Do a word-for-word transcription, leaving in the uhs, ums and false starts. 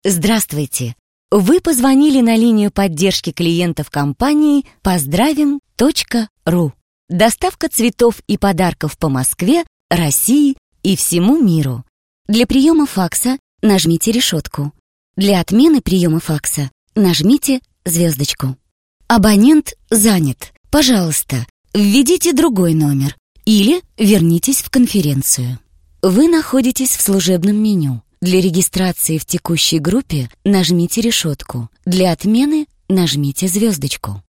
Здравствуйте! Вы позвонили на линию поддержки клиентов компании поздравим точка ру. Доставка цветов и подарков по Москве, России и всему миру. Для приема факса нажмите решетку. Для отмены приема факса нажмите звездочку. Абонент занят. Пожалуйста, введите другой номер или вернитесь в конференцию. Вы находитесь в служебном меню. Для регистрации в текущей группе нажмите решетку. Для отмены нажмите звездочку.